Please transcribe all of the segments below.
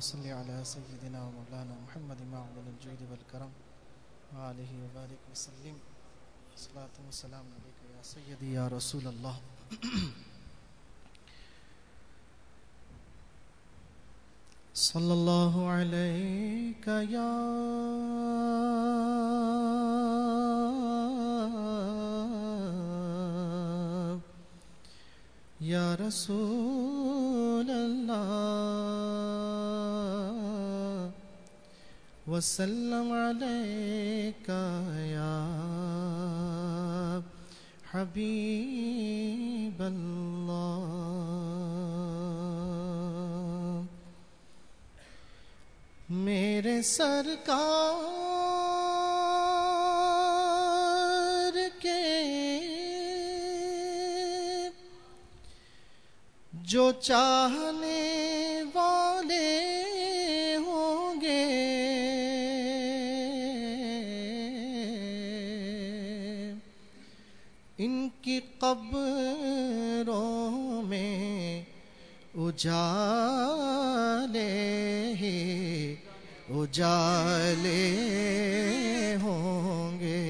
صل على سيدنا ومولانا محمد معدن الجود والكرم وآله وبارك وسلم صلاة وسلام عليك يا سيدي يا رسول الله. صلى الله عليك يا رسول الله وسلم عليك يا حبيب الله. میرے سرکار کے جو چاہنے والے ہوں گے ان کی قبروں میں اجالے ہی اجالے ہوں گے.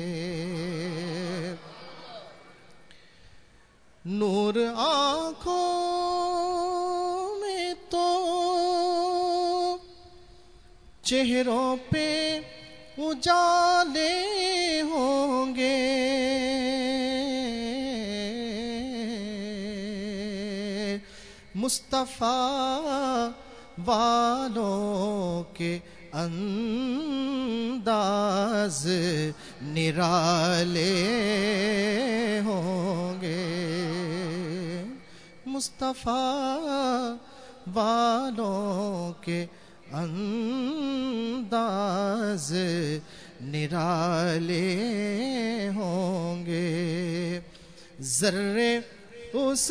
نور آنکھوں میں تو چہروں پہ اجالے ہوں گے. مصطفیٰ والوں کے انداز نرالے ہوں گے. مصطفیٰ والوں کے انداز نرالے ہوں گے. ذرے اس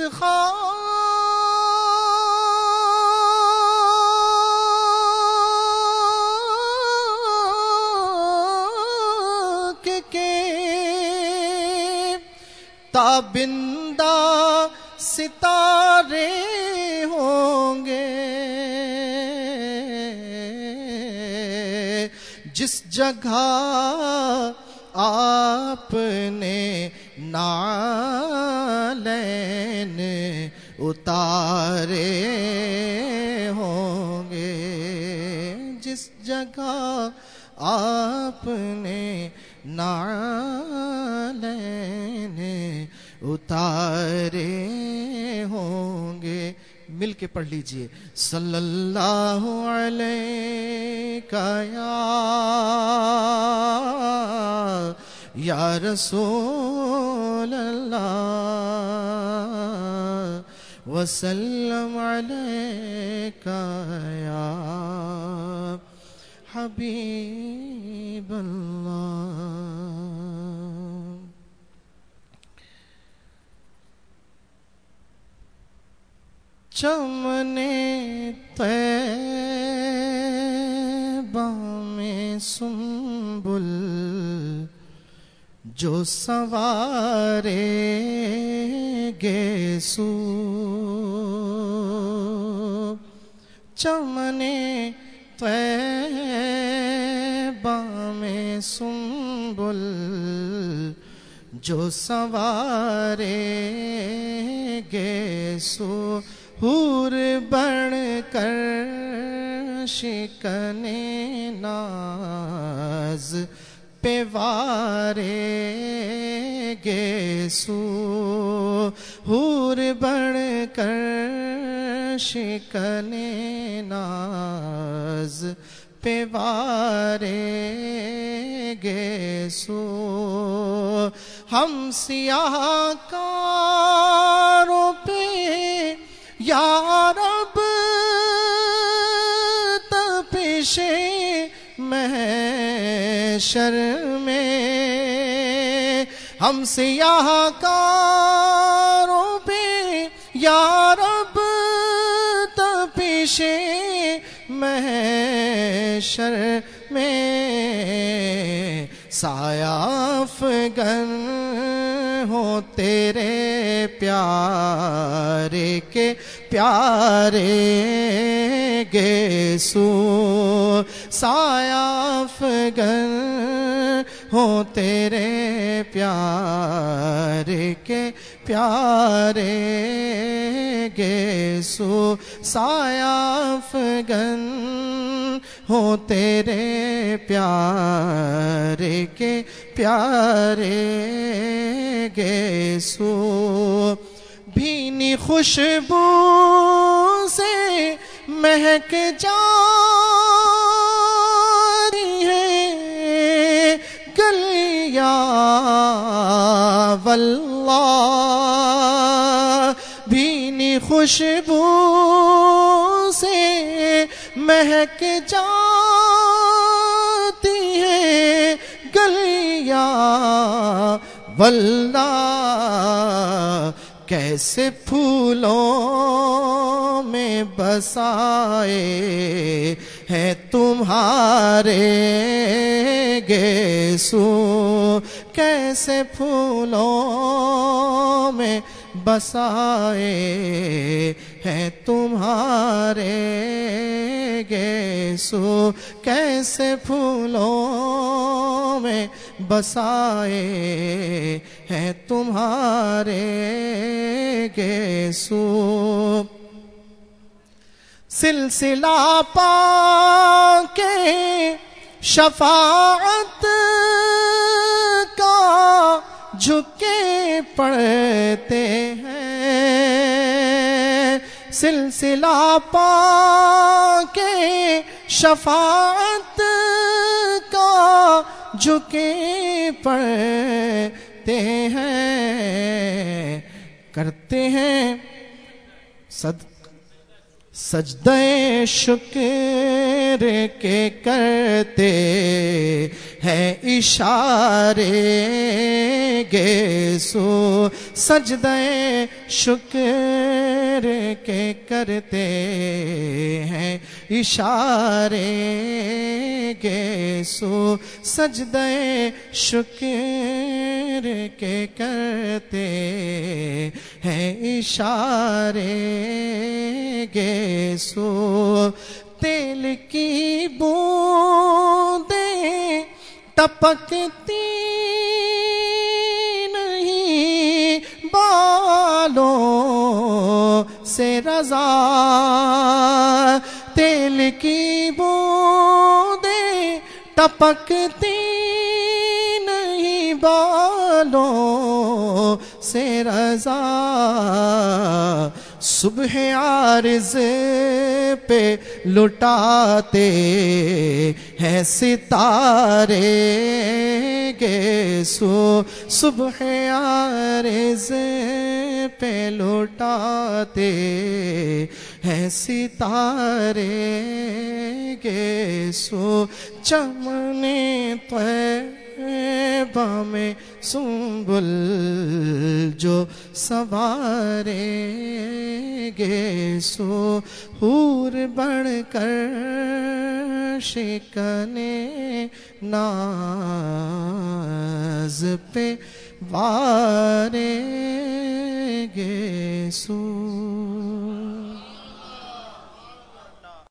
تابندہ ستارے ہوں گے. جس جگہ آپ نے نعلین اتارے ہوں گے. جس جگہ آپ نے نعلین اتارے ہوں گے. مل کے پڑھ لیجئے. صلی اللہ علیہ یا رسول اللہ وسلم علیک یا حبیب اللہ. چمنے طیبہ میں سنبل جو سنوارے گیسو. چمنے طیبہ میں سنبل جو سنوارے گیسو. حور بڑھ کر شکنے ناز پہ وارے گیسو. حور بڑھ کر شکنے ناز پہ وارے گیسو. ہم سیاہ کاروں پہ یا رب تپش محشر میں. ہم سیاہ کاروں پہ یا رب تپش محشر میں سایہ افغن ہو تیرے پیارے کے پیارے گے سو سایہ افگن ہو تیرے پیارے کے پیارے گے سو سایہ افگن ہو تیرے پیارے کے پیارے گے سو بھینی خوشبو سے مہک جاری ہے گلیاں واللہ بھینی خوشبو سے مہک جاتی ہے گلیاں واللہ کیسے پھولوں میں بسائے ہیں تمہارے گیسو کیسے پھولوں میں بسائے ہیں تمہارے گیسو کیسے پھولوں میں بسائے ہیں تمہارے گیسو سلسلہ پا کے شفاعت کا جھکے پڑتے ہیں سلسلہ پا کے شفاعت کا جھکے پڑتے ہیں کرتے ہیں سجدہ شکر کے کرتے ہیں اشارے گیسو سجدہ شکر کے کرتے ہیں اشارے گیسو سجدہ شکر کے کرتے ہیں اشارے گیسو تیل کی بوندیں ٹپکتی نہیں بالوں سے رضا تیل کی بوندیں ٹپکتی نہیں بالوں سے رضا صبح عارض پہ لٹاتے ہیں ستارے گیسو صبح عارض پہ لٹاتے ہیں ستارے گیسو چمن طیبہ میں سنبل جو سوارے گیسو حور بڑھ کر شکنے ناز پہ وارے گیسو